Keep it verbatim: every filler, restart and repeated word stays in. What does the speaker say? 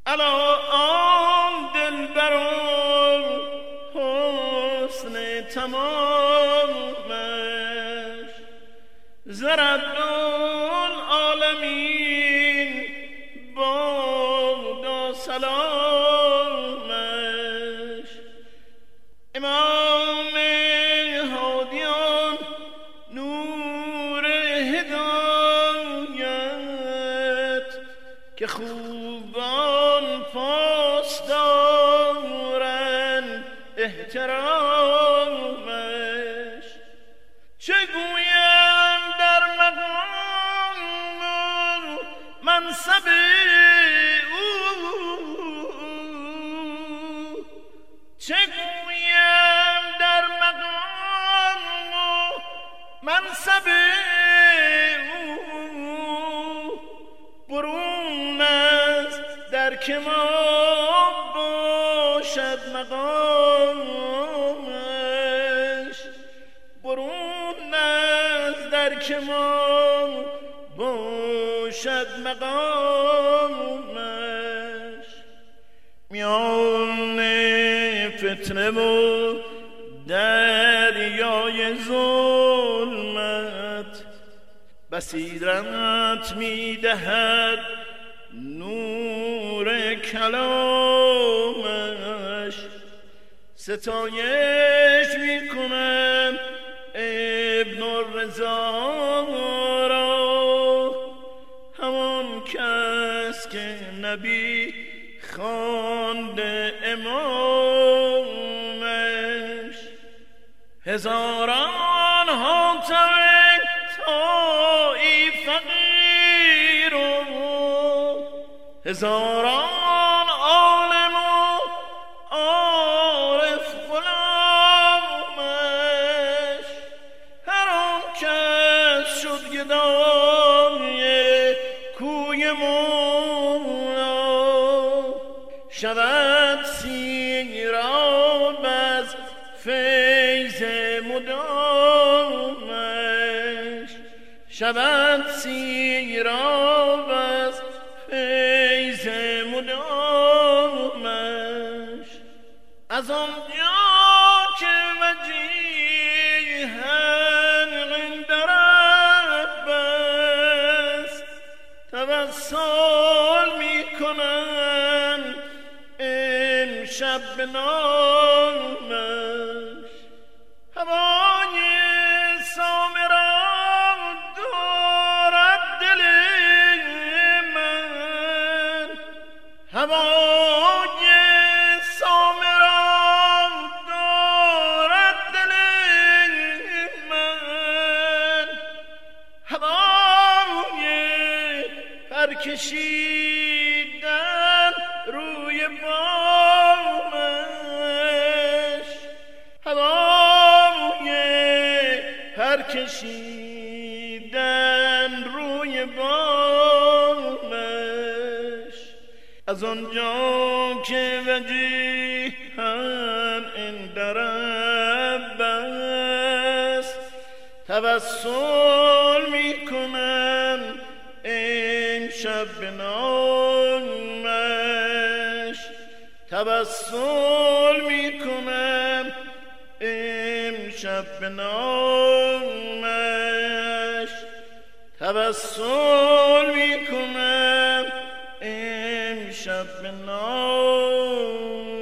الا آن دلبران حسن تمامش زرد العالمین بادا سلامش امام هادیان نور هدایت که خوبان پاس دارن احترامش چه گویم در مقام منصب او چه گویم در مقام منصب او برون از در که ما باشد مقامش برون از در که ما باشد مقامش میان فتنه و دریای ظلمت بصیرت میدهد نور کلامش ستایش میکنم ابن الرضا را همان کس که نبی خوانده امامش هزاران حاتم تایی فقیر و هزاران عالم و عارف غلامش هر آن کس شد گدای کوی مولا شود سیراب از فیض مدامش شود سیراب از فیض مدامش از آنجا که وجیهن عند رب است توسل می کنن امشب به نامش هوای سامران دارد دل من هوای سامران دارد دل من هوای پرکشیدن روی بامش هوای پرکشیدن روی بامش از آنجا که وجیهن عند رب است توسل می کنم امشب به نامش توسل می کنم امشب به نامش توسل می کنم امشب به نامش